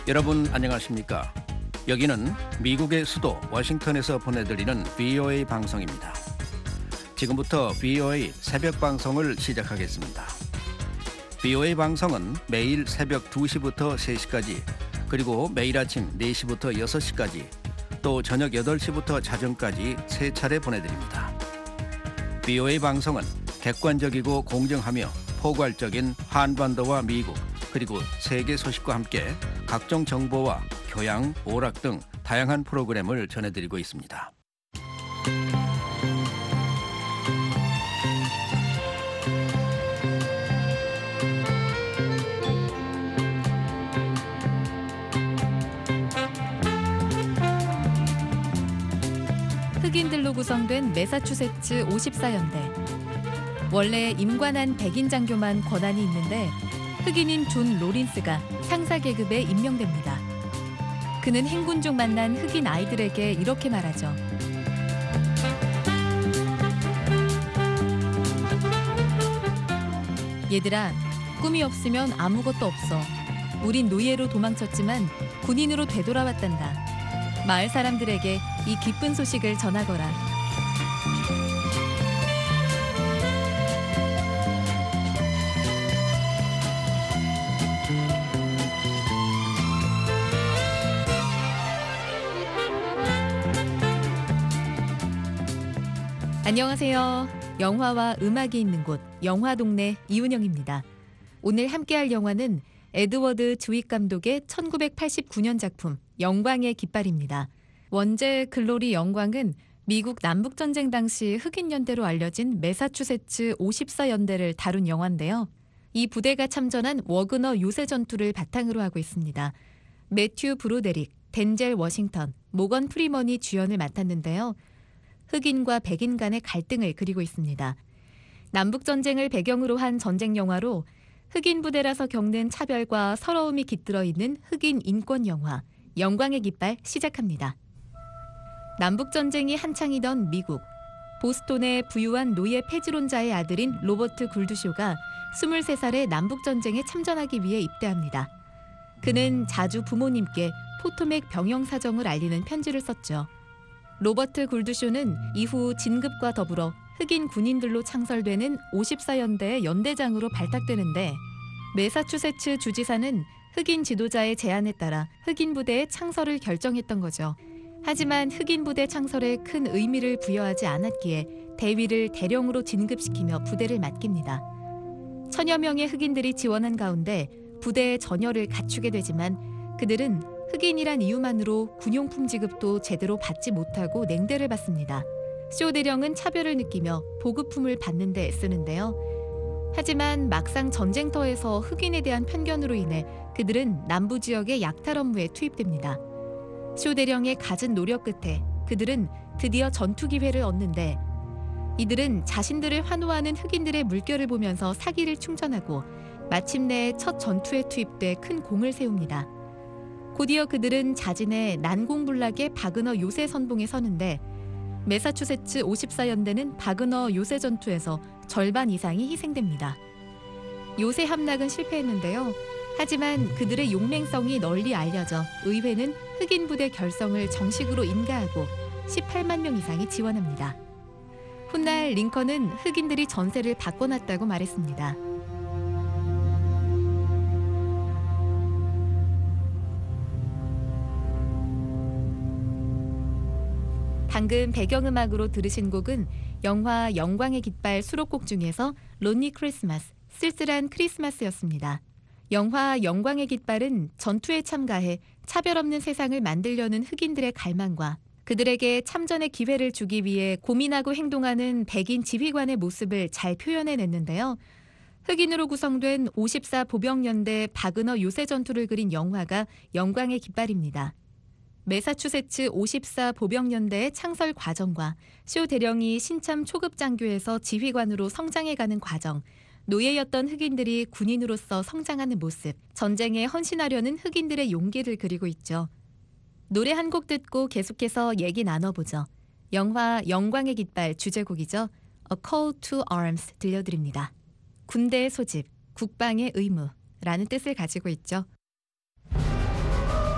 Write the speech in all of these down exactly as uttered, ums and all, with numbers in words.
여러분 안녕하십니까? 여기는 미국의 수도 워싱턴에서 보내드리는 브이오에이 방송입니다. 지금부터 브이오에이 새벽 방송을 시작하겠습니다. 브이오에이 방송은 매일 새벽 두 시부터 세 시까지, 그리고 매일 아침 네 시부터 여섯 시까지, 또 저녁 여덟 시부터 자정까지 세 차례 보내드립니다. 브이오에이 방송은 객관적이고 공정하며 포괄적인 한반도와 미국, 그리고 세계 소식과 함께 각종 정보와 교양, 오락 등 다양한 프로그램을 전해드리고 있습니다. 흑인들로 구성된 매사추세츠 오십사 연대. 원래 임관한 백인 장교만 권한이 있는데 흑인인 존 로린스가 상사 계급에 임명됩니다. 그는 행군 중 만난 흑인 아이들에게 이렇게 말하죠. 얘들아, 꿈이 없으면 아무것도 없어. 우린 노예로 도망쳤지만 군인으로 되돌아왔단다. 마을 사람들에게 이 기쁜 소식을 전하거라. 안녕하세요. 영화와 음악이 있는 곳 영화동네 이은영입니다. 오늘 함께할 영화는 에드워드 주윅 감독의 천구백팔십구 년 작품 영광의 깃발입니다. 원제 글로리 영광은 미국 남북전쟁 당시 흑인 연대로 알려진 매사추세츠 오십사 연대를 다룬 영화인데요. 이 부대가 참전한 워그너 요새 전투를 바탕으로 하고 있습니다. 매튜 브로데릭, 덴젤 워싱턴, 모건 프리먼이 주연을 맡았는데요. 흑인과 백인 간의 갈등을 그리고 있습니다. 남북전쟁을 배경으로 한 전쟁 영화로 흑인 부대라서 겪는 차별과 서러움이 깃들어 있는 흑인 인권 영화 영광의 깃발 시작합니다. 남북전쟁이 한창이던 미국, 보스톤의 부유한 노예 폐지론자의 아들인 로버트 굴드쇼가 스물세 살에 남북전쟁에 참전하기 위해 입대합니다. 그는 자주 부모님께 포토맥 병영 사정을 알리는 편지를 썼죠. 로버트 굴드쇼는 이후 진급과 더불어 흑인 군인들로 창설되는 오십사 연대의 연대장으로 발탁되는데 매사추세츠 주지사는 흑인 지도자의 제안에 따라 흑인 부대의 창설을 결정했던 거죠. 하지만 흑인 부대 창설에 큰 의미를 부여하지 않았기에 대위를 대령으로 진급시키며 부대를 맡깁니다. 천여 명의 흑인들이 지원한 가운데 부대의 전열을 갖추게 되지만 그들은 흑인이란 이유만으로 군용품 지급도 제대로 받지 못하고 냉대를 받습니다. 쇼 대령은 차별을 느끼며 보급품을 받는 데 애쓰는데요. 하지만 막상 전쟁터에서 흑인에 대한 편견으로 인해 그들은 남부 지역의 약탈 업무에 투입됩니다. 쇼 대령의 갖은 노력 끝에 그들은 드디어 전투 기회를 얻는데 이들은 자신들을 환호하는 흑인들의 물결을 보면서 사기를 충전하고 마침내 첫 전투에 투입돼 큰 공을 세웁니다. 곧이어 그들은 자진의 난공불락의 바그너 요새 선봉에 서는데 매사추세츠 오십사 연대는 바그너 요새 전투에서 절반 이상이 희생됩니다. 요새 함락은 실패했는데요. 하지만 그들의 용맹성이 널리 알려져 의회는 흑인 부대 결성을 정식으로 인가하고 십팔만 명 이상이 지원합니다. 훗날 링컨은 흑인들이 전세를 바꿔놨다고 말했습니다. 방금 배경음악으로 들으신 곡은 영화 영광의 깃발 수록곡 중에서 론리 크리스마스, 쓸쓸한 크리스마스였습니다. 영화 영광의 깃발은 전투에 참가해 차별 없는 세상을 만들려는 흑인들의 갈망과 그들에게 참전의 기회를 주기 위해 고민하고 행동하는 백인 지휘관의 모습을 잘 표현해냈는데요. 흑인으로 구성된 오십사 보병연대 바그너 요새 전투를 그린 영화가 영광의 깃발입니다. 매사추세츠 오십사 보병연대의 창설 과정과 쇼 대령이 신참 초급 장교에서 지휘관으로 성장해가는 과정, 노예였던 흑인들이 군인으로서 성장하는 모습, 전쟁에 헌신하려는 흑인들의 용기를 그리고 있죠. 노래 한 곡 듣고 계속해서 얘기 나눠보죠. 영화 영광의 깃발 주제곡이죠. A Call to Arms 들려드립니다. 군대의 소집, 국방의 의무라는 뜻을 가지고 있죠.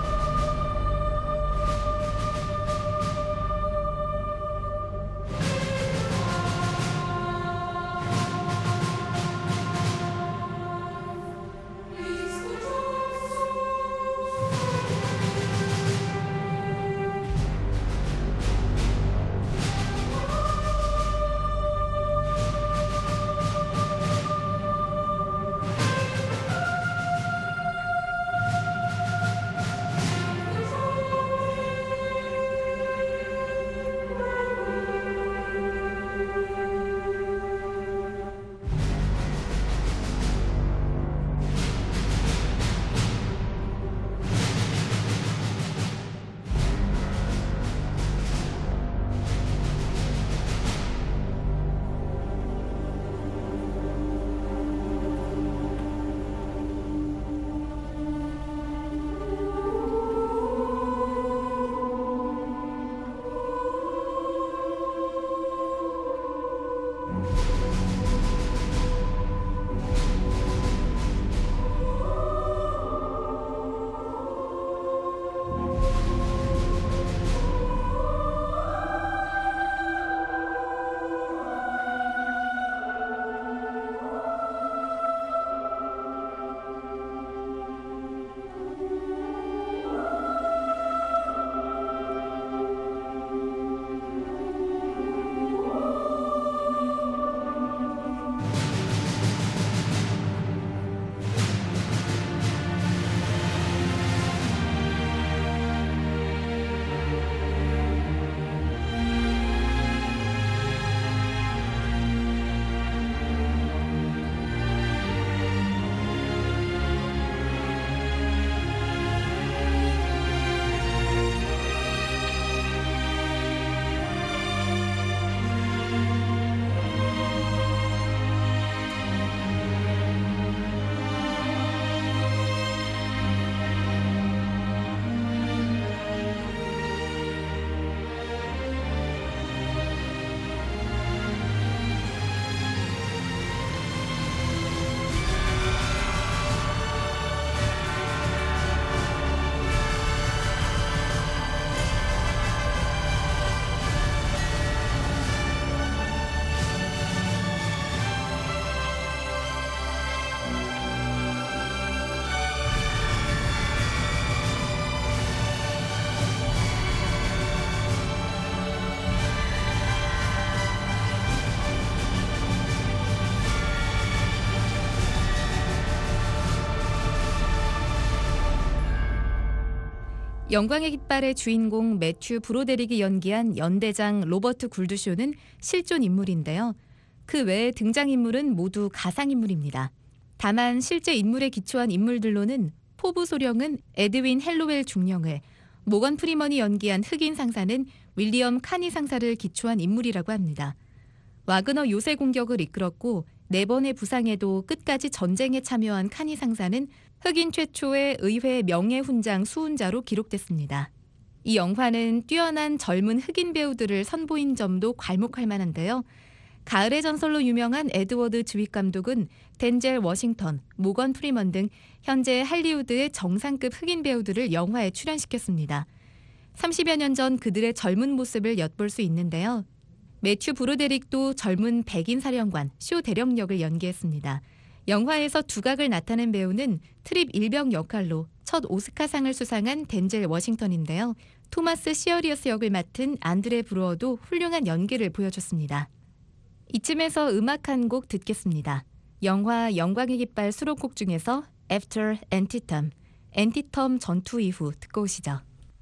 영광의 깃발의 주인공 매튜 브로데릭이 연기한 연대장 로버트 굴드쇼는 실존 인물인데요. 그 외의 등장인물은 모두 가상인물입니다. 다만 실제 인물에 기초한 인물들로는 포부 소령은 에드윈 헬로웰 중령을, 모건 프리먼이 연기한 흑인 상사는 윌리엄 카니 상사를 기초한 인물이라고 합니다. 와그너 요새 공격을 이끌었고 네 번의 부상에도 끝까지 전쟁에 참여한 카니 상사는 흑인 최초의 의회 명예훈장 수훈자로 기록됐습니다. 이 영화는 뛰어난 젊은 흑인 배우들을 선보인 점도 괄목할 만한데요. 가을의 전설로 유명한 에드워드 주윅 감독은 덴젤 워싱턴, 모건 프리먼 등 현재 할리우드의 정상급 흑인 배우들을 영화에 출연시켰습니다. 삼십여 년 전 그들의 젊은 모습을 엿볼 수 있는데요. 매튜 브로데릭도 젊은 백인 사령관 쇼 대령 역을 연기했습니다. 영화에서 두각을 나타낸 배우는 트립 일병 역할로 첫 오스카상을 수상한 덴젤 워싱턴인데요. 토마스 시어리어스 역을 맡은 안드레 브루어도 훌륭한 연기를 보여줬습니다. 이쯤에서 음악 한 곡 듣겠습니다. 영화 영광의 깃발 수록곡 중에서 After Antietam, 엔티텀 전투 이후 듣고 오시죠.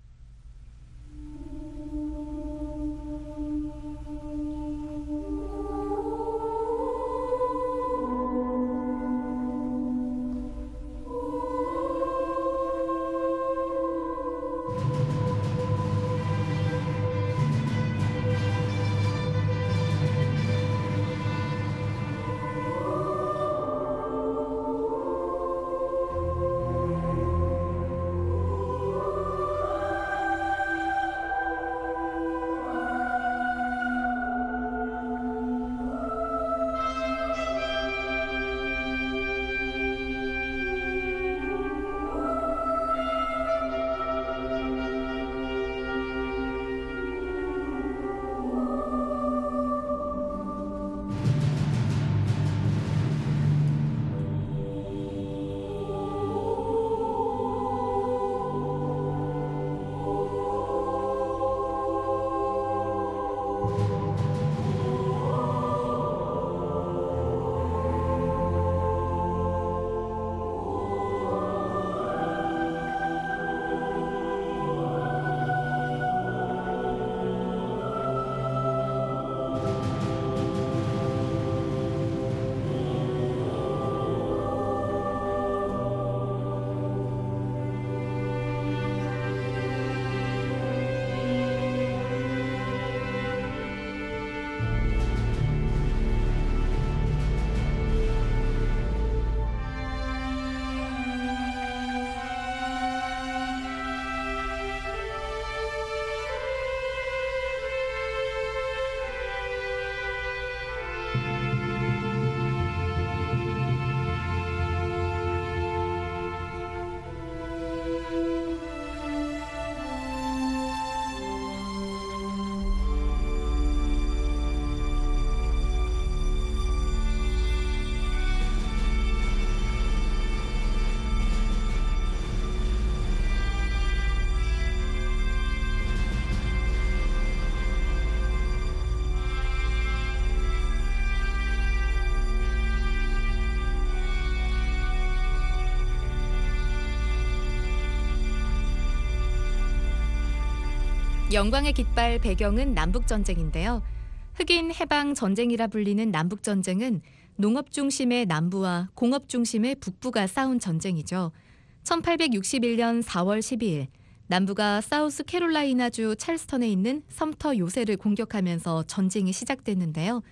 영광의 깃발 배경은 남북전쟁인데요. 흑인 해방 전쟁이라 불리는 남북전쟁은 농업 중심의 남부와 공업 중심의 북부가 싸운 전쟁이죠. 천팔백육십일 년 사월 십이일 남부가 사우스 캐롤라이나주 찰스턴에 있는 섬터 요새를 공격하면서 전쟁이 시작됐는데요.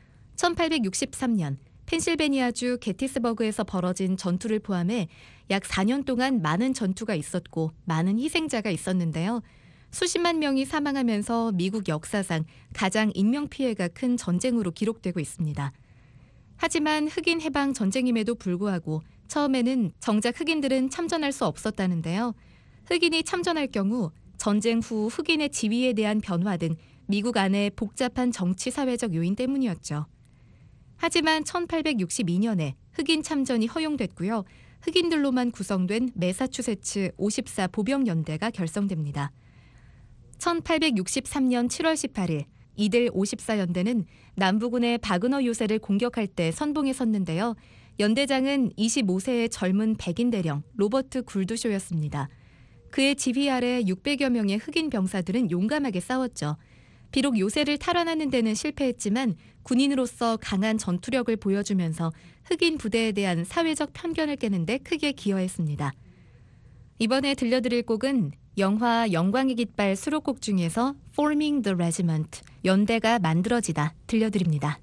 천팔백육십삼 년 펜실베니아주 게티스버그에서 벌어진 전투를 포함해 약 사 년 동안 많은 전투가 있었고 많은 희생자가 있었는데요. 수십만 명이 사망하면서 미국 역사상 가장 인명피해가 큰 전쟁으로 기록되고 있습니다. 하지만 흑인 해방 전쟁임에도 불구하고 처음에는 정작 흑인들은 참전할 수 없었다는데요. 흑인이 참전할 경우 전쟁 후 흑인의 지위에 대한 변화 등 미국 안의 복잡한 정치 사회적 요인 때문이었죠. 하지만 천팔백육십이 년에 흑인 참전이 허용됐고요. 흑인들로만 구성된 매사추세츠 오십사 보병연대가 결성됩니다. 천팔백육십삼 년 칠월 십팔일 이들 오십사 연대는 남부군의 바그너 요새를 공격할 때 선봉에 섰는데요. 연대장은 이십오 세의 젊은 백인 대령 로버트 굴드쇼였습니다. 그의 지휘 아래 육백여 명의 흑인 병사들은 용감하게 싸웠죠. 비록 요새를 탈환하는 데는 실패했지만 군인으로서 강한 전투력을 보여주면서 흑인 부대에 대한 사회적 편견을 깨는 데 크게 기여했습니다. 이번에 들려드릴 곡은 영화 영광의 깃발 수록곡 중에서 Forming the Regiment, 연대가 만들어지다 들려드립니다.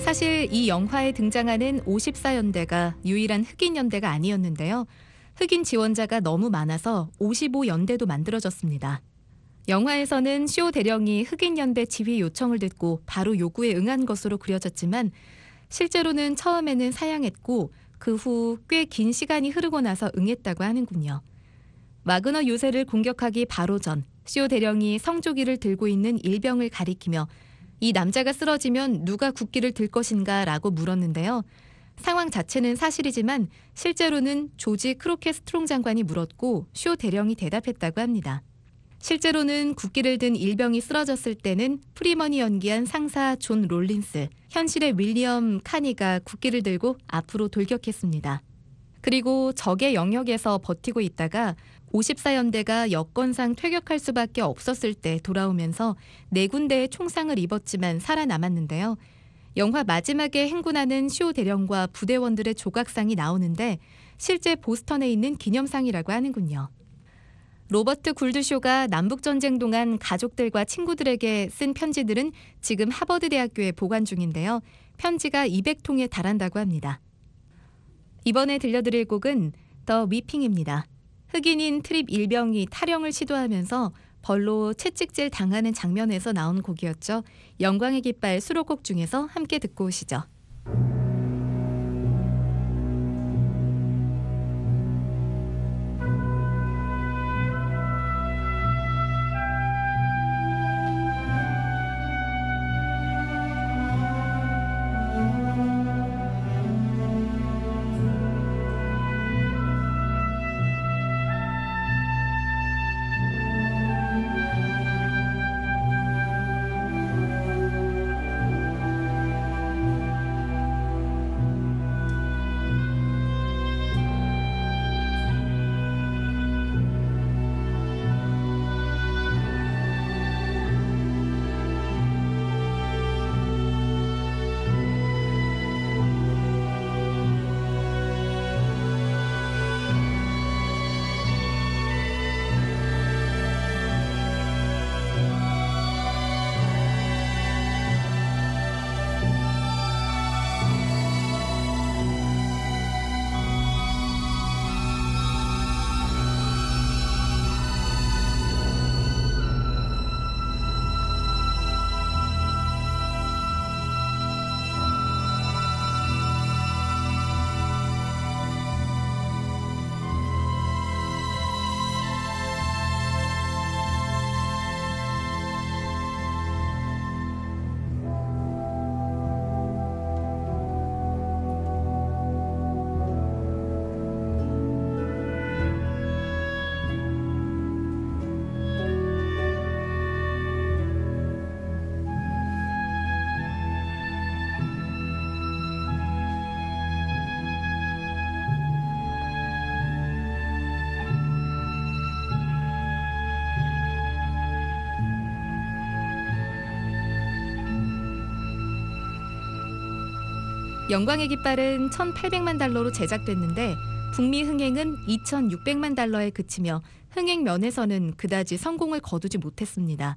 사실 이 영화에 등장하는 오십사 연대가 유일한 흑인 연대가 아니었는데요. 흑인 지원자가 너무 많아서 오십오 연대도 만들어졌습니다. 영화에서는 쇼 대령이 흑인 연대 지휘 요청을 듣고 바로 요구에 응한 것으로 그려졌지만 실제로는 처음에는 사양했고 그 후 꽤 긴 시간이 흐르고 나서 응했다고 하는군요. 와그너 요새를 공격하기 바로 전 쇼 대령이 성조기를 들고 있는 일병을 가리키며 이 남자가 쓰러지면 누가 국기를 들 것인가 라고 물었는데요. 상황 자체는 사실이지만 실제로는 조지 크로켓 스트롱 장관이 물었고 쇼 대령이 대답했다고 합니다. 실제로는 국기를 든 일병이 쓰러졌을 때는 프리먼이 연기한 상사 존 롤린스, 현실의 윌리엄 카니가 국기를 들고 앞으로 돌격했습니다. 그리고 적의 영역에서 버티고 있다가 오십사 연대가 여건상 퇴격할 수밖에 없었을 때 돌아오면서 네 군데의 총상을 입었지만 살아남았는데요. 영화 마지막에 행군하는 쇼 대령과 부대원들의 조각상이 나오는데 실제 보스턴에 있는 기념상이라고 하는군요. 로버트 굴드쇼가 남북전쟁 동안 가족들과 친구들에게 쓴 편지들은 지금 하버드 대학교에 보관 중인데요. 편지가 이백 통에 달한다고 합니다. 이번에 들려드릴 곡은 더 위핑입니다. 흑인인 트립 일병이 탈영을 시도하면서 벌로 채찍질 당하는 장면에서 나온 곡이었죠. 영광의 깃발 수록곡 중에서 함께 듣고 오시죠. 영광의 깃발은 천팔백만 달러로 제작됐는데 북미 흥행은 이천육백만 달러에 그치며 흥행 면에서는 그다지 성공을 거두지 못했습니다.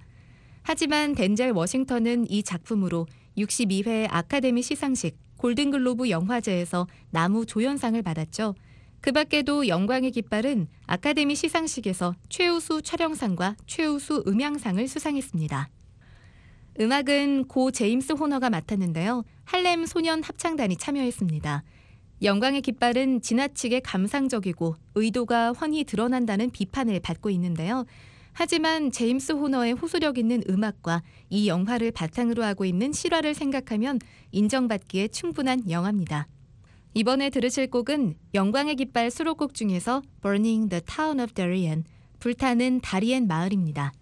하지만 덴젤 워싱턴은 이 작품으로 육십이 회 아카데미 시상식 골든글로브 영화제에서 나무 조연상을 받았죠. 그 밖에도 영광의 깃발은 아카데미 시상식에서 최우수 촬영상과 최우수 음향상을 수상했습니다. 음악은 고 제임스 호너가 맡았는데요. 할렘 소년 합창단이 참여했습니다. 영광의 깃발은 지나치게 감상적이고 의도가 훤히 드러난다는 비판을 받고 있는데요. 하지만 제임스 호너의 호소력 있는 음악과 이 영화를 바탕으로 하고 있는 실화를 생각하면 인정받기에 충분한 영화입니다. 이번에 들으실 곡은 영광의 깃발 수록곡 중에서 Burning the Town of Darien, 불타는 다리엔 마을입니다.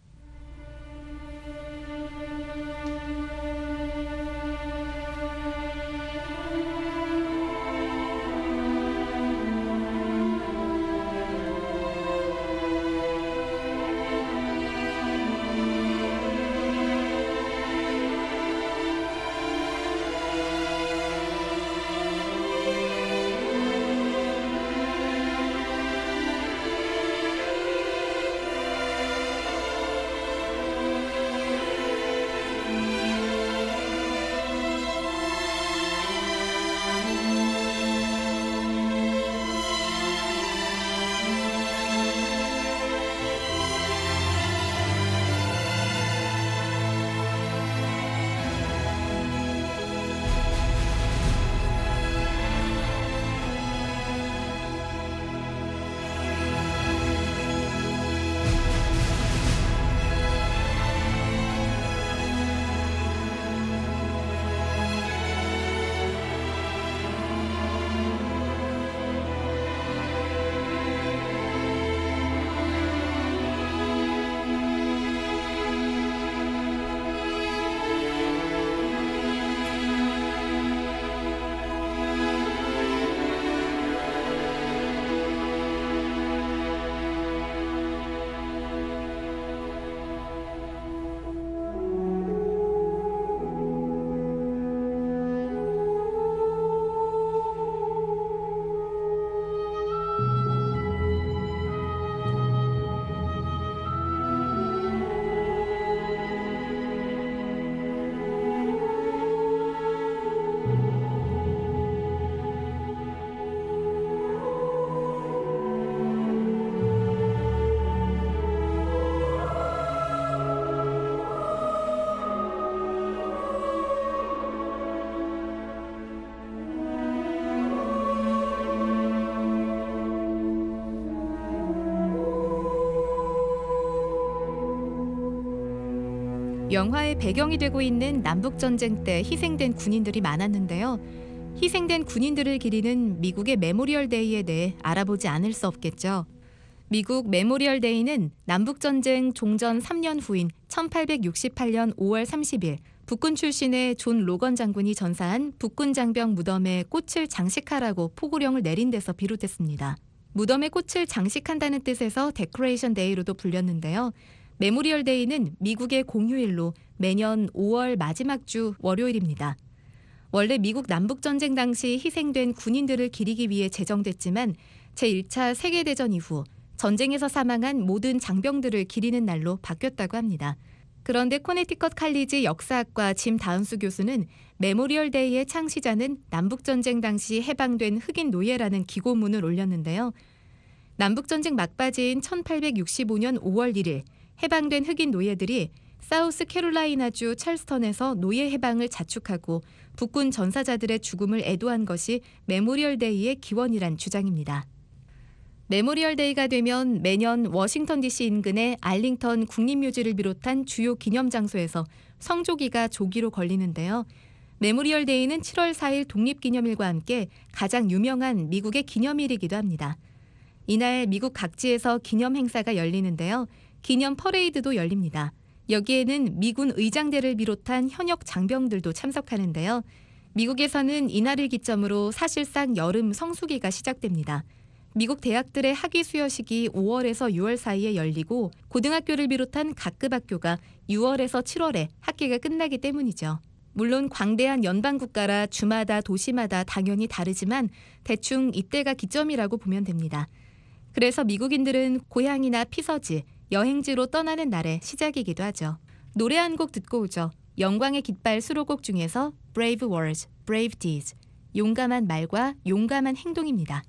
영화의 배경이 되고 있는 남북전쟁 때 희생된 군인들이 많았는데요. 희생된 군인들을 기리는 미국의 메모리얼 데이에 대해 알아보지 않을 수 없겠죠. 미국 메모리얼 데이는 남북전쟁 종전 삼 년 후인 천팔백육십팔 년 오월 삼십일 북군 출신의 존 로건 장군이 전사한 북군 장병 무덤에 꽃을 장식하라고 포고령을 내린 데서 비롯됐습니다. 무덤에 꽃을 장식한다는 뜻에서 데코레이션 데이로도 불렸는데요. 메모리얼 데이는 미국의 공휴일로 매년 오월 마지막 주 월요일입니다. 원래 미국 남북전쟁 당시 희생된 군인들을 기리기 위해 제정됐지만 제일 차 세계대전 이후 전쟁에서 사망한 모든 장병들을 기리는 날로 바뀌었다고 합니다. 그런데 코네티컷 칼리지 역사학과 짐 다운스 교수는 메모리얼 데이의 창시자는 남북전쟁 당시 해방된 흑인 노예라는 기고문을 올렸는데요. 남북전쟁 막바지인 천팔백육십오 년 오월 일일 해방된 흑인 노예들이 사우스 캐롤라이나주 찰스턴에서 노예 해방을 자축하고 북군 전사자들의 죽음을 애도한 것이 메모리얼 데이의 기원이란 주장입니다. 메모리얼 데이가 되면 매년 워싱턴 디씨 인근의 알링턴 국립묘지를 비롯한 주요 기념장소에서 성조기가 조기로 걸리는데요. 메모리얼 데이는 칠월 사일 독립기념일과 함께 가장 유명한 미국의 기념일이기도 합니다. 이날 미국 각지에서 기념 행사가 열리는데요. 기념 퍼레이드도 열립니다. 여기에는 미군 의장대를 비롯한 현역 장병들도 참석하는데요. 미국에서는 이날을 기점으로 사실상 여름 성수기가 시작됩니다. 미국 대학들의 학위 수여식이 오월에서 유월 사이에 열리고 고등학교를 비롯한 각급 학교가 유월에서 칠월에 학기가 끝나기 때문이죠. 물론 광대한 연방국가라 주마다 도시마다 당연히 다르지만 대충 이때가 기점이라고 보면 됩니다. 그래서 미국인들은 고향이나 피서지, 여행지로 떠나는 날의 시작이기도 하죠. 노래 한 곡 듣고 오죠. 영광의 깃발 수록곡 중에서 Brave Words, Brave Deeds, 용감한 말과 용감한 행동입니다.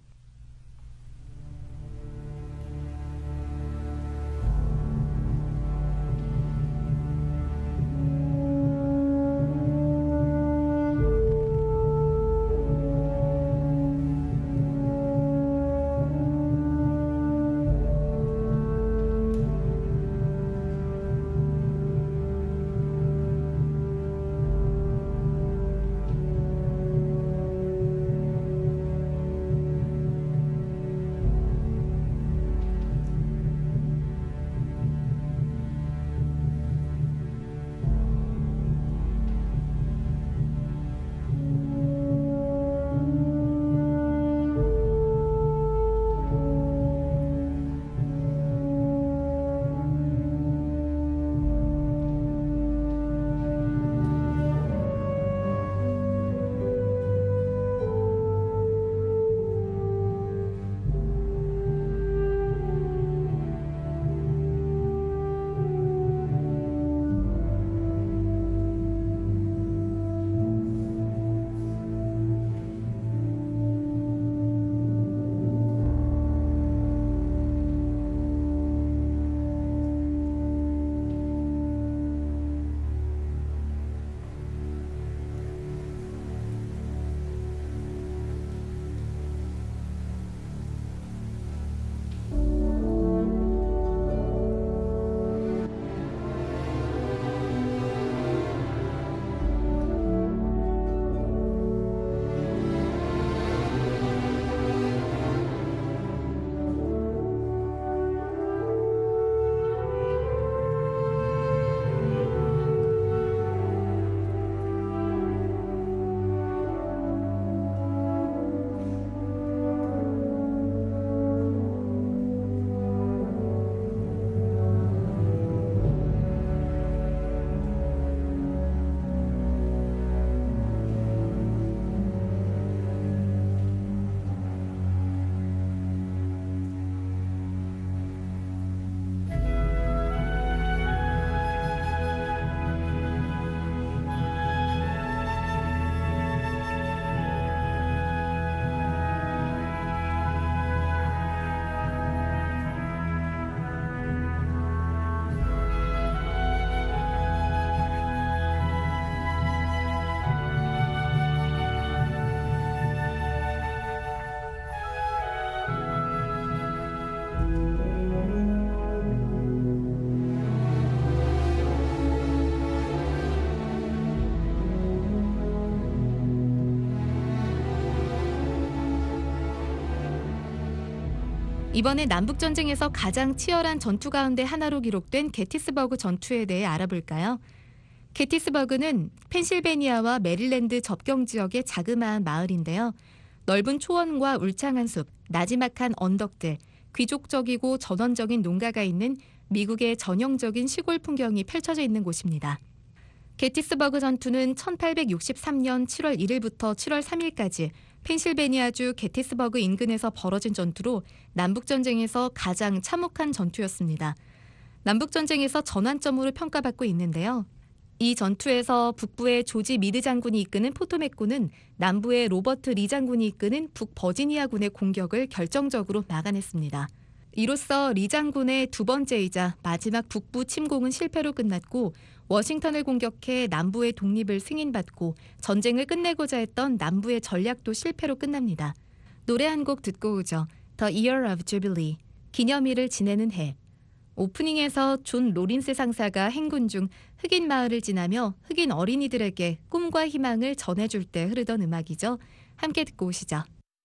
이번에 남북전쟁에서 가장 치열한 전투 가운데 하나로 기록된 게티스버그 전투에 대해 알아볼까요? 게티스버그는 펜실베니아와 메릴랜드 접경 지역의 자그마한 마을인데요. 넓은 초원과 울창한 숲, 나지막한 언덕들, 귀족적이고 전원적인 농가가 있는 미국의 전형적인 시골 풍경이 펼쳐져 있는 곳입니다. 게티스버그 전투는 천팔백육십삼 년 칠월 일일부터 칠월 삼일까지 펜실베니아주 게티스버그 인근에서 벌어진 전투로 남북전쟁에서 가장 참혹한 전투였습니다. 남북전쟁에서 전환점으로 평가받고 있는데요. 이 전투에서 북부의 조지 미드 장군이 이끄는 포토맥군은 남부의 로버트 리 장군이 이끄는 북버지니아군의 공격을 결정적으로 막아냈습니다. 이로써 리 장군의 두 번째이자 마지막 북부 침공은 실패로 끝났고 워싱턴을 공격해 남부의 독립을 승인받고 전쟁을 끝내고자 했던 남부의 전략도 실패로 끝납니다. 노래 한 곡 듣고 오죠. The Year of Jubilee, 기념일을 지내는 해. 오프닝에서 존 로린스 상사가 행군 중 흑인 마을을 지나며 흑인 어린이들에게 꿈과 희망을 전해줄 때 흐르던 음악이죠. 함께 듣고 오시죠.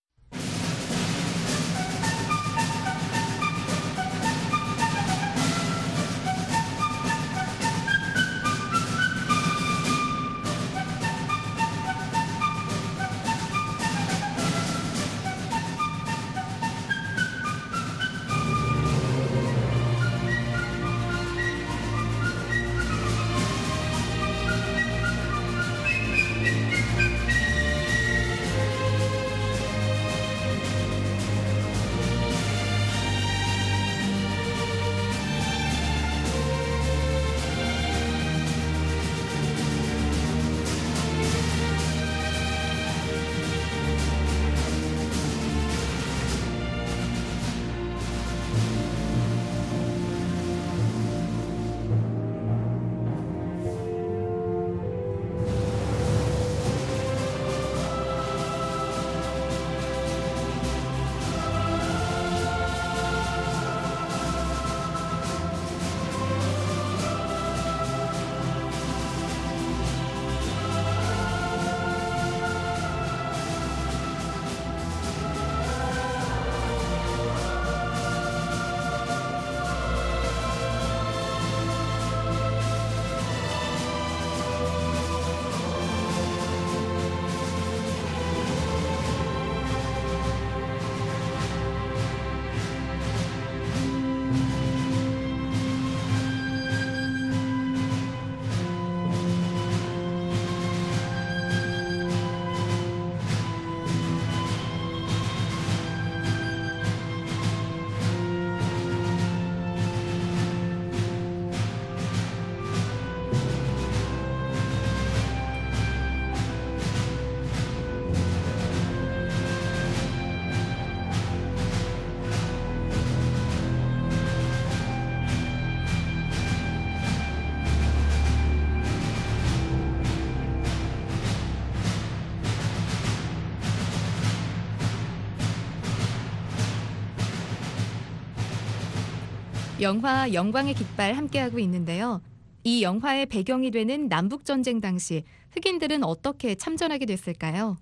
영화 영광의 깃발 함께하고 있는데요. 이 영화의 배경이 되는 남북전쟁 당시 흑인들은 어떻게 참전하게 됐을까요?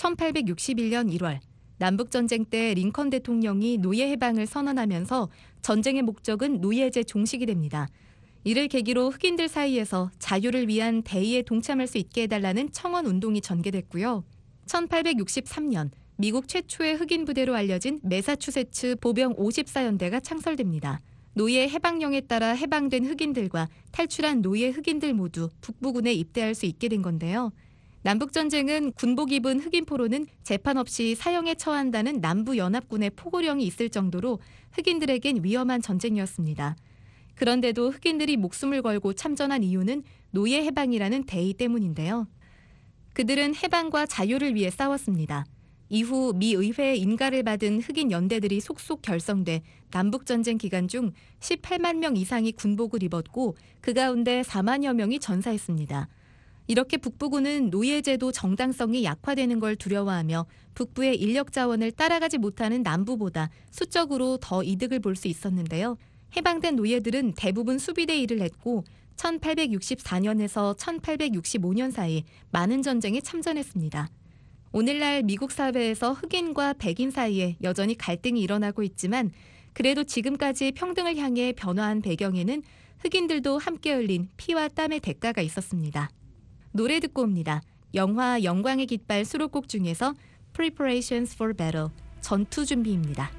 천팔백육십일 년 일월 남북전쟁 때 링컨 대통령이 노예 해방을 선언하면서 전쟁의 목적은 노예제 종식이 됩니다. 이를 계기로 흑인들 사이에서 자유를 위한 대의에 동참할 수 있게 해달라는 청원 운동이 전개됐고요. 천팔백육십삼 년 미국 최초의 흑인 부대로 알려진 매사추세츠 보병 오십사 연대가 창설됩니다. 노예 해방령에 따라 해방된 흑인들과 탈출한 노예 흑인들 모두 북부군에 입대할 수 있게 된 건데요. 남북전쟁은 군복 입은 흑인 포로는 재판 없이 사형에 처한다는 남부연합군의 포고령이 있을 정도로 흑인들에겐 위험한 전쟁이었습니다. 그런데도 흑인들이 목숨을 걸고 참전한 이유는 노예 해방이라는 대의 때문인데요. 그들은 해방과 자유를 위해 싸웠습니다. 이후 미 의회의 인가를 받은 흑인 연대들이 속속 결성돼 남북전쟁 기간 중 십팔만 명 이상이 군복을 입었고 그 가운데 사만여 명이 전사했습니다. 이렇게 북부군은 노예제도 정당성이 약화되는 걸 두려워하며 북부의 인력 자원을 따라가지 못하는 남부보다 수적으로 더 이득을 볼 수 있었는데요. 해방된 노예들은 대부분 수비대 일을 했고 천팔백육십사 년에서 천팔백육십오 년 사이 많은 전쟁에 참전했습니다. 오늘날 미국 사회에서 흑인과 백인 사이에 여전히 갈등이 일어나고 있지만 그래도 지금까지 평등을 향해 변화한 배경에는 흑인들도 함께 흘린 피와 땀의 대가가 있었습니다. 노래 듣고 옵니다. 영화 영광의 깃발 수록곡 중에서 Preparations for Battle, 전투 준비입니다.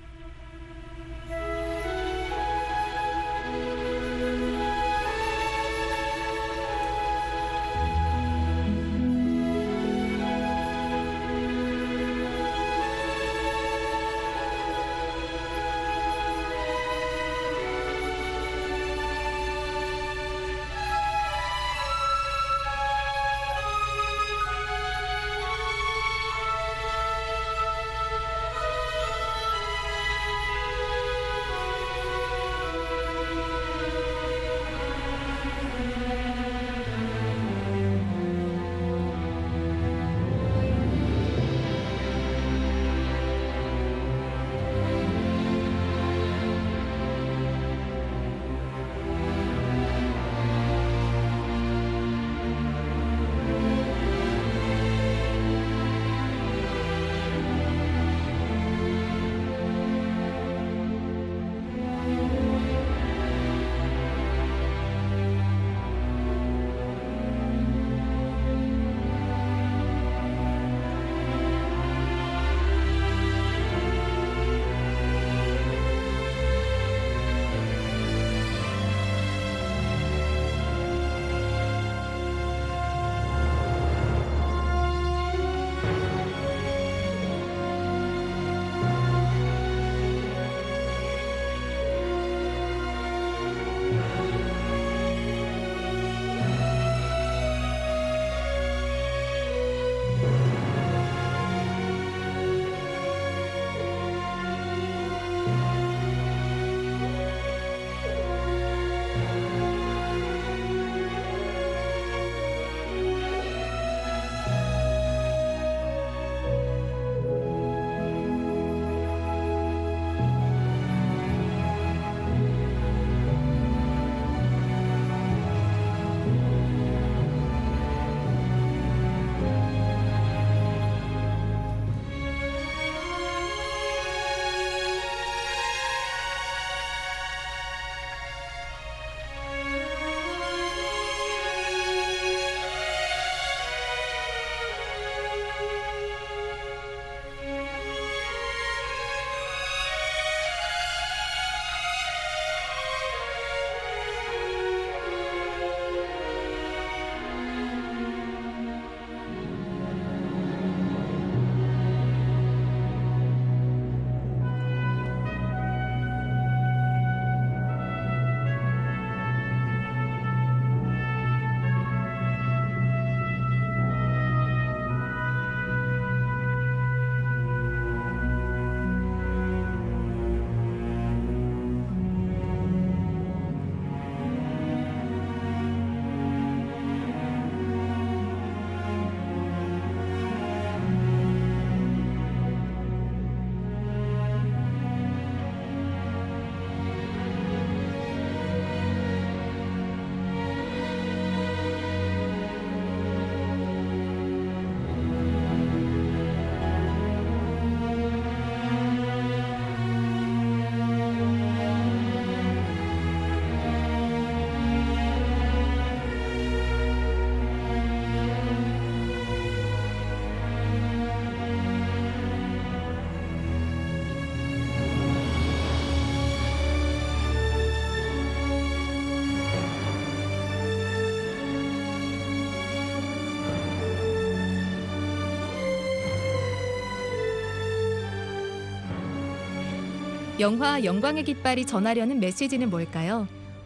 영화 영광의 깃발이 전하려는 메시지는 뭘까요?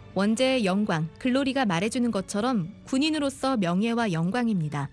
원제의 영광, 글로리가 말해주는 것처럼 군인으로서 명예와 영광입니다.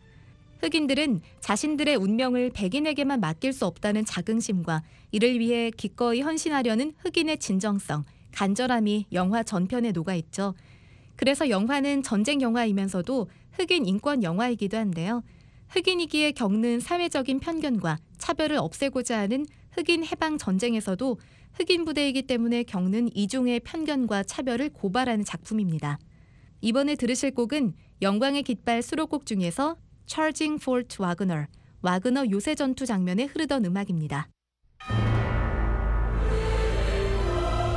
흑인들은 자신들의 운명을 백인에게만 맡길 수 없다는 자긍심과 이를 위해 기꺼이 헌신하려는 흑인의 진정성, 간절함이 영화 전편에 녹아있죠. 그래서 영화는 전쟁 영화이면서도 흑인 인권 영화이기도 한데요. 흑인이기에 겪는 사회적인 편견과 차별을 없애고자 하는 흑인 해방 전쟁에서도 흑인 부대이기 때문에 겪는 이중의 편견과 차별을 고발하는 작품입니다. 이번에 들으실 곡은 영광의 깃발 수록곡 중에서 Charging Fort Wagner, 와그너 요새 전투 장면에 흐르던 음악입니다.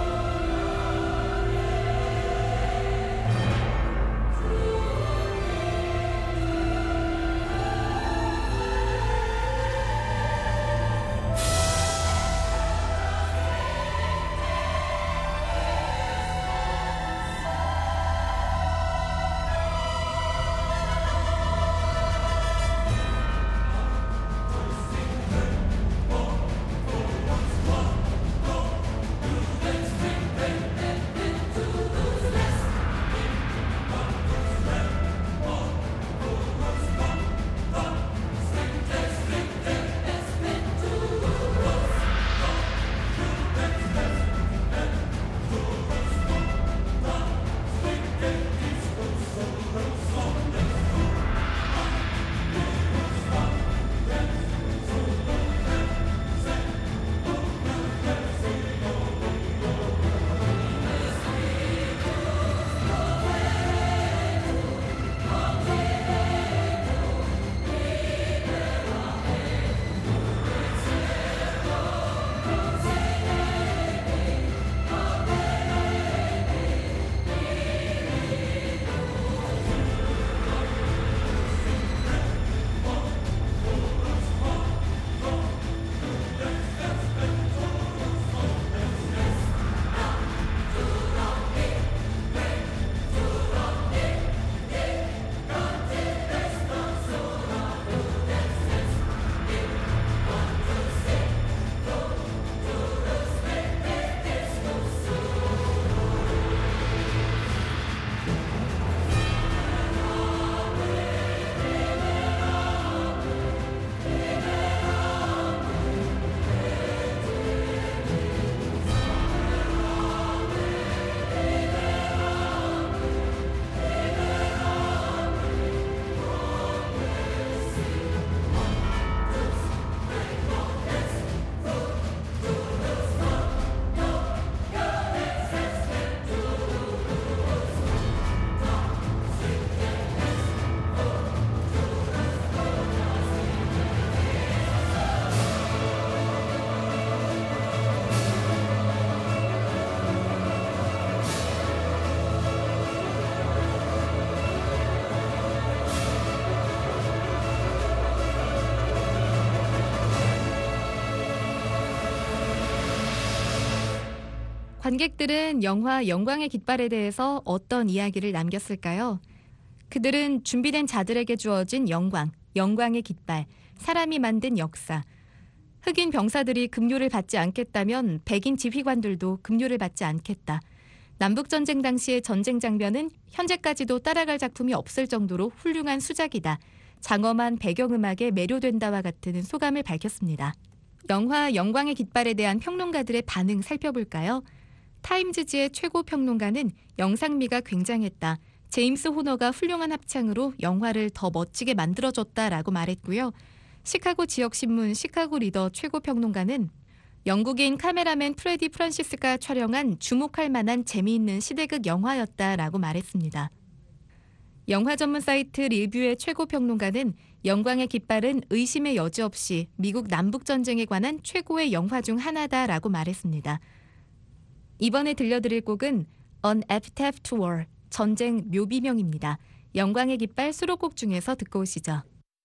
관객들은 영화 영광의 깃발에 대해서 어떤 이야기를 남겼을까요? 그들은 준비된 자들에게 주어진 영광, 영광의 깃발, 사람이 만든 역사, 흑인 병사들이 급료를 받지 않겠다면 백인 지휘관들도 급료를 받지 않겠다. 남북전쟁 당시의 전쟁 장면은 현재까지도 따라갈 작품이 없을 정도로 훌륭한 수작이다. 장엄한 배경음악에 매료된다와 같은 소감을 밝혔습니다. 영화 영광의 깃발에 대한 평론가들의 반응 살펴볼까요? 타임즈지의 최고 평론가는 영상미가 굉장했다. 제임스 호너가 훌륭한 합창으로 영화를 더 멋지게 만들어줬다라고 말했고요. 시카고 지역신문 시카고 리더 최고 평론가는 영국인 카메라맨 프레디 프란시스가 촬영한 주목할 만한 재미있는 시대극 영화였다라고 말했습니다. 영화 전문 사이트 리뷰의 최고 평론가는 영광의 깃발은 의심의 여지 없이 미국 남북전쟁에 관한 최고의 영화 중 하나다라고 말했습니다. 이번에 들려드릴 곡은 An Epitaph to War, 전쟁 묘비명입니다. 영광의 깃발 수록곡 중에서 듣고 오시죠.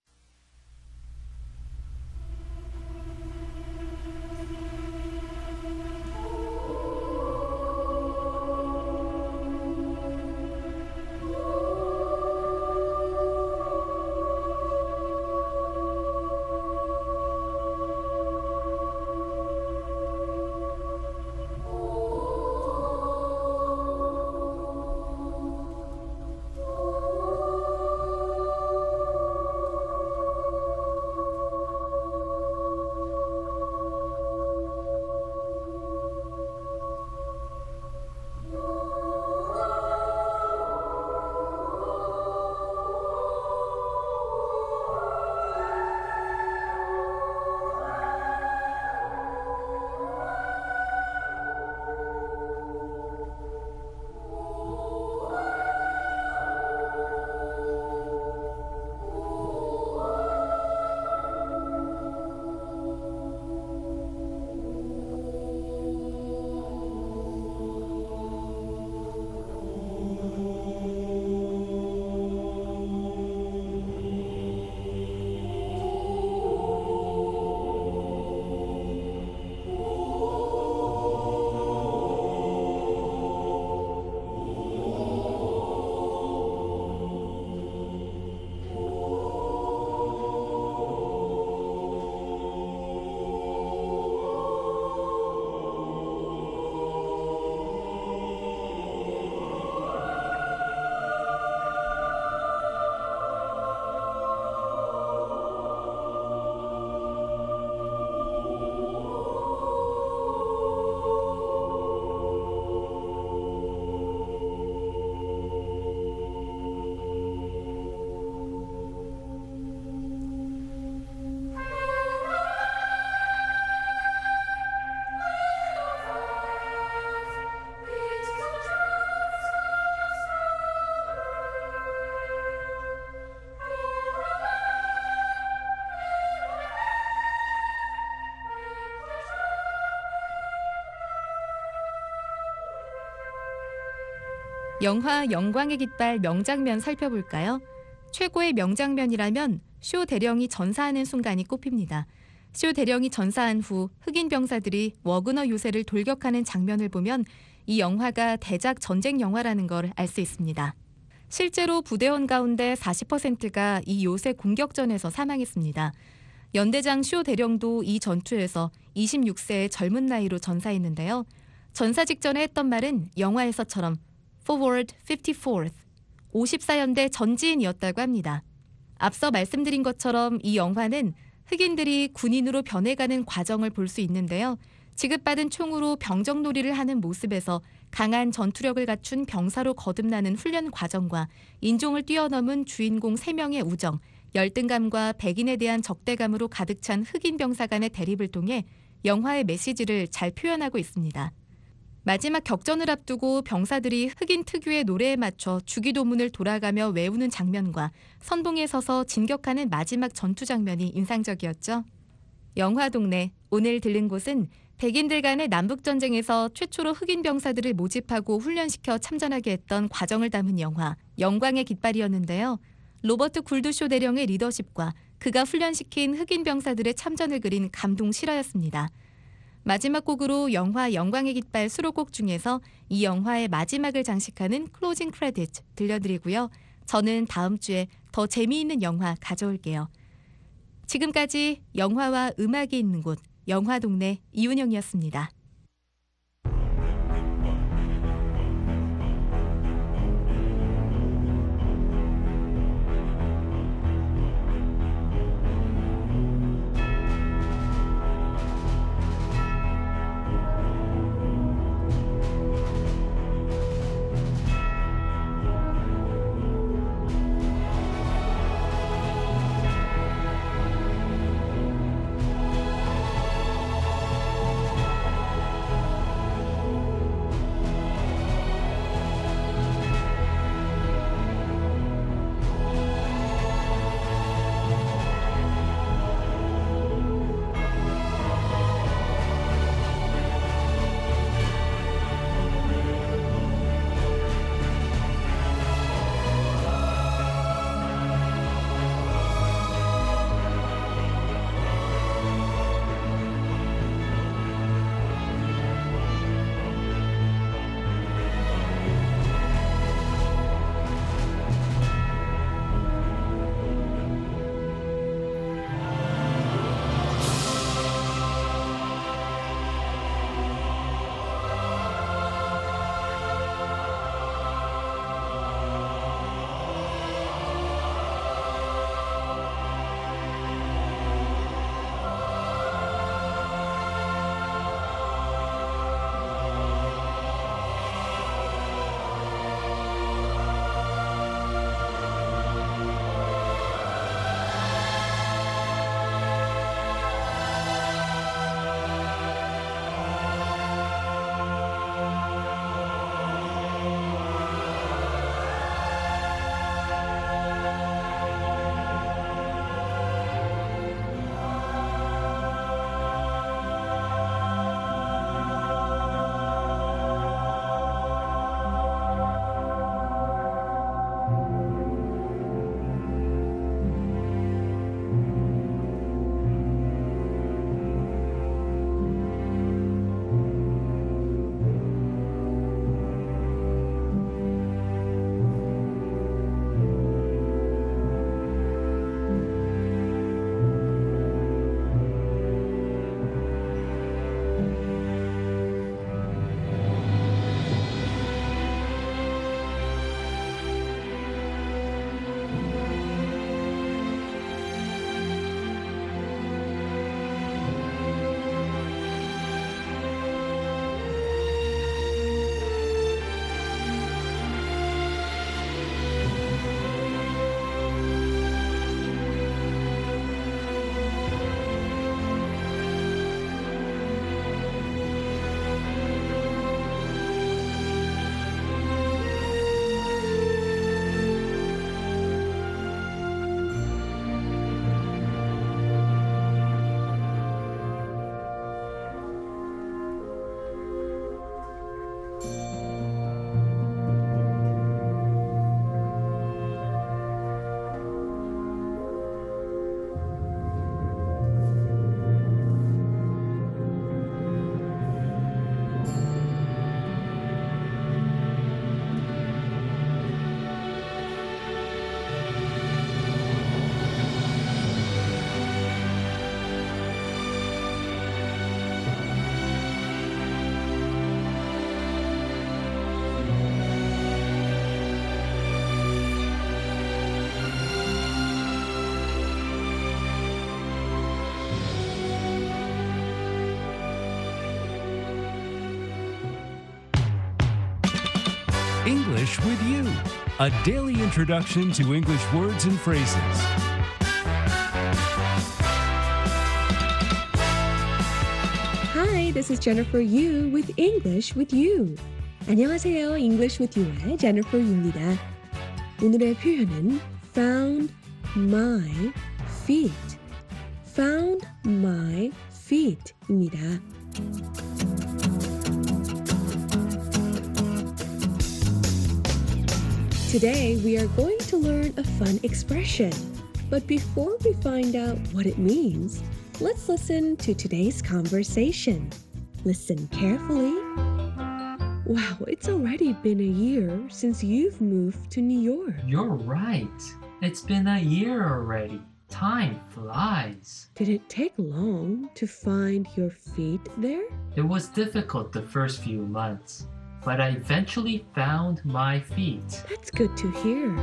영화 영광의 깃발 명장면 살펴볼까요? 최고의 명장면이라면 쇼 대령이 전사하는 순간이 꼽힙니다. 쇼 대령이 전사한 후 흑인 병사들이 워그너 요새를 돌격하는 장면을 보면 이 영화가 대작 전쟁 영화라는 걸 알 수 있습니다. 실제로 부대원 가운데 사십 퍼센트가 이 요새 공격전에서 사망했습니다. 연대장 쇼 대령도 이 전투에서 이십육 세의 젊은 나이로 전사했는데요. 전사 직전에 했던 말은 영화에서처럼 Forward fifty-fourth, 오십사 연대 전지인이었다고 합니다. 앞서 말씀드린 것처럼 이 영화는 흑인들이 군인으로 변해가는 과정을 볼 수 있는데요. 지급받은 총으로 병정놀이를 하는 모습에서 강한 전투력을 갖춘 병사로 거듭나는 훈련 과정과 인종을 뛰어넘은 주인공 세 명의 우정, 열등감과 백인에 대한 적대감으로 가득 찬 흑인 병사 간의 대립을 통해 영화의 메시지를 잘 표현하고 있습니다. 마지막 격전을 앞두고 병사들이 흑인 특유의 노래에 맞춰 주기도문을 돌아가며 외우는 장면과 선봉에 서서 진격하는 마지막 전투 장면이 인상적이었죠. 영화동네, 오늘 들른 곳은 백인들 간의 남북전쟁에서 최초로 흑인 병사들을 모집하고 훈련시켜 참전하게 했던 과정을 담은 영화 영광의 깃발이었는데요. 로버트 굴드쇼 대령의 리더십과 그가 훈련시킨 흑인 병사들의 참전을 그린 감동 실화였습니다. 마지막 곡으로 영화 영광의 깃발 수록곡 중에서 이 영화의 마지막을 장식하는 클로징 크레딧 들려드리고요. 저는 다음 주에 더 재미있는 영화 가져올게요. 지금까지 영화와 음악이 있는 곳 영화동네 이은영이었습니다. English with You, a daily introduction to English words and phrases. Hi, this is Jennifer Yu with English with You. 안녕하세요. English with You의 Jennifer Yu입니다. 오늘의 표현은 found my feet. found my feet입니다. Today, we are going to learn a fun expression. But before we find out what it means, let's listen to today's conversation. Listen carefully. Wow, it's already been a year since you've moved to New York. You're right. It's been a year already. Time flies. Did it take long to find your feet there? It was difficult the first few months, but I eventually found my feet. That's good to hear.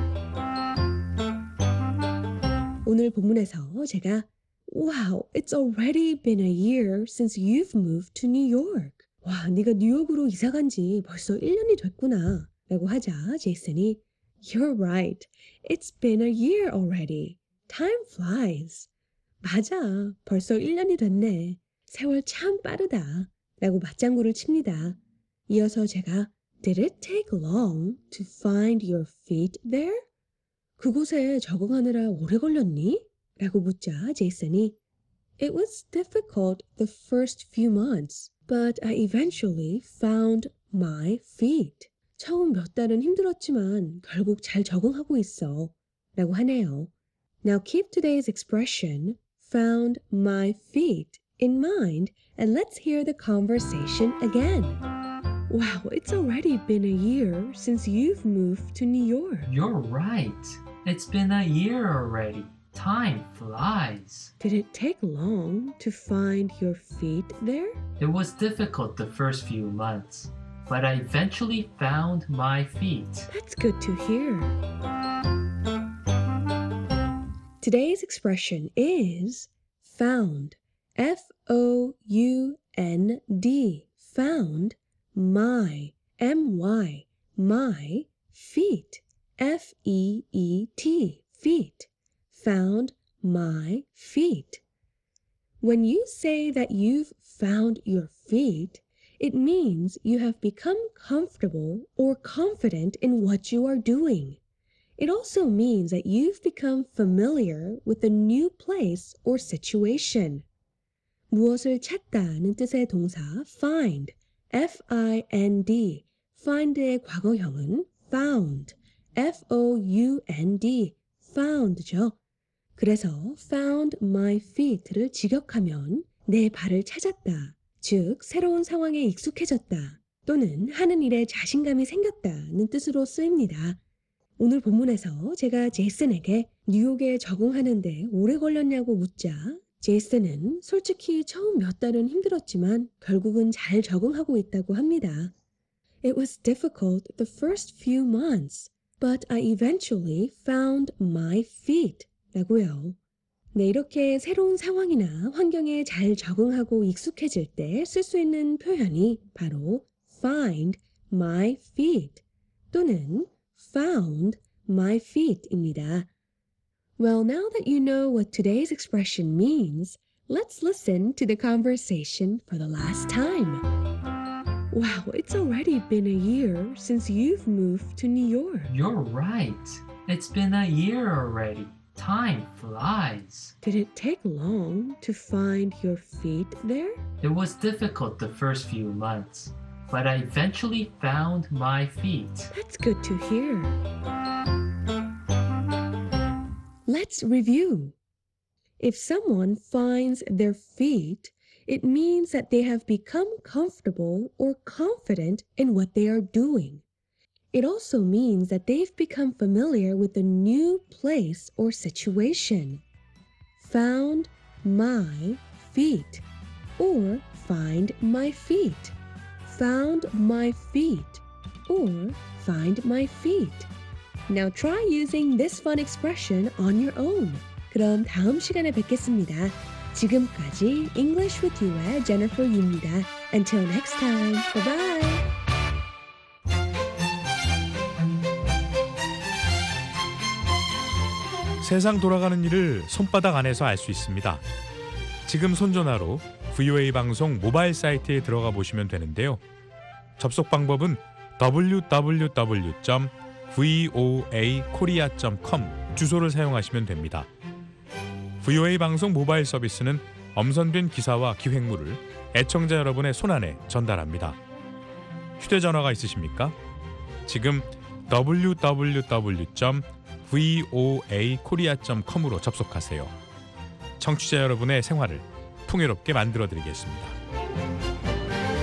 오늘 본문에서 제가 Wow, it's already been a year since you've moved to New York. 와, 네가 뉴욕으로 이사 간 지 벌써 일 년이 됐구나 라고 하자 제이슨이 You're right. It's been a year already. Time flies. 맞아. 벌써 일 년이 됐네. 세월 참 빠르다. 라고 맞장구를 칩니다. 이어서 제가 Did it take long to find your feet there? 그곳에 적응하느라 오래 걸렸니? 라고 묻자 제이슨이 It was difficult the first few months, but I eventually found my feet. 처음 몇 달은 힘들었지만 결국 잘 적응하고 있어. 라고 하네요. Now keep today's expression, found my feet, in mind, and let's hear the conversation again. Wow, it's already been a year since you've moved to New York. You're right. It's been a year already. Time flies. Did it take long to find your feet there? It was difficult the first few months, but I eventually found my feet. That's good to hear. Today's expression is found. F O U N D. Found my, M Y, my feet. F E E T. Feet. Found my feet. When you say that you've found your feet, it means you have become comfortable or confident in what you are doing. It also means that you've become familiar with a new place or situation. 무엇을 찾다는 뜻의 동사 find, F I N D, find의 과거형은 found, F O U N D, found죠. 그래서 found my feet를 직역하면 내 발을 찾았다, 즉 새로운 상황에 익숙해졌다 또는 하는 일에 자신감이 생겼다는 뜻으로 쓰입니다. 오늘 본문에서 제가 제이슨에게 뉴욕에 적응하는데 오래 걸렸냐고 묻자 제이슨은 솔직히 처음 몇 달은 힘들었지만 결국은 잘 적응하고 있다고 합니다. It was difficult the first few months, but I eventually found my feet. 라고요. 네, 이렇게 새로운 상황이나 환경에 잘 적응하고 익숙해질 때 쓸 수 있는 표현이 바로 find my feet 또는 found my feet입니다. Well, now that you know what today's expression means, let's listen to the conversation for the last time. Wow, it's already been a year since you've moved to New York. You're right. It's been a year already. Time flies. Did it take long to find your feet there? It was difficult the first few months, but I eventually found my feet. That's good to hear. Let's review. If someone finds their feet, it means that they have become comfortable or confident in what they are doing. It also means that they've become familiar with a new place or situation. Found my feet or find my feet. Found my feet or find my feet. Now try using this fun expression on your own. 그럼 다음 시간에 뵙겠습니다. 지금까지 English with You의 Jennifer Yu입니다. Until next time, bye bye. 세상 돌아가는 일을 손바닥 안에서 알 수 있습니다. 지금 손전화로 브이오에이 방송 모바일 사이트에 들어가 보시면 되는데요. 접속 방법은 더블유 더블유 더블유 점 브이오에이 코리아 점 컴 주소를 사용하시면 됩니다. 브이오에이 방송 모바일 서비스는 엄선된 기사와 기획물을 애청자 여러분의 손안에 전달합니다. 휴대전화가 있으십니까? 지금 더블유 더블유 더블유 점 브이오에이 코리아 점 컴으로 접속하세요. 청취자 여러분의 생활을 풍요롭게 만들어드리겠습니다.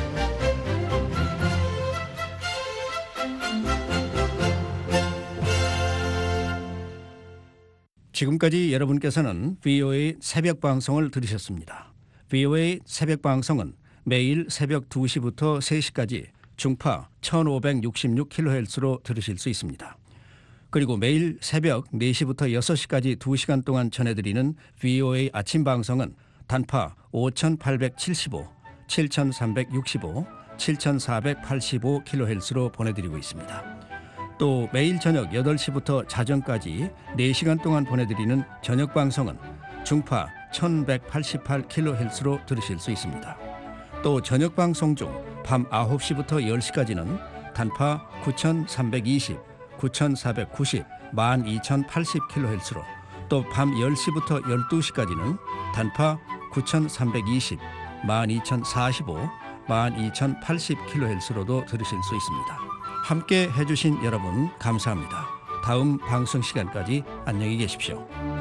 지금까지 여러분께서는 브이오에이 새벽 방송을 들으셨습니다. 브이오에이 새벽 방송은 매일 새벽 두 시부터 세 시까지 중파 천오백육십육 킬로헤르츠로 들으실 수 있습니다. 그리고 매일 새벽 네 시부터 여섯 시까지 두 시간 동안 전해드리는 브이오에이 아침 방송은 단파 오천팔백칠십오, 칠천삼백육십오, 칠천사백팔십오 킬로헤르츠로 보내드리고 있습니다. 또 매일 저녁 여덟 시부터 자정까지 네 시간 동안 보내드리는 저녁 방송은 중파 천백팔십팔 킬로헤르츠로 들으실 수 있습니다. 또 저녁 방송 중 밤 아홉 시부터 열 시까지는 단파 구천삼백이십, 구천사백구십, 만 이천팔십 킬로헤르츠로 또 밤 열 시부터 열두 시까지는 단파 구천삼백이십, 만 이천사십오, 만 이천팔십 킬로헤르츠로도 들으실 수 있습니다. 함께 해주신 여러분 감사합니다. 다음 방송 시간까지 안녕히 계십시오.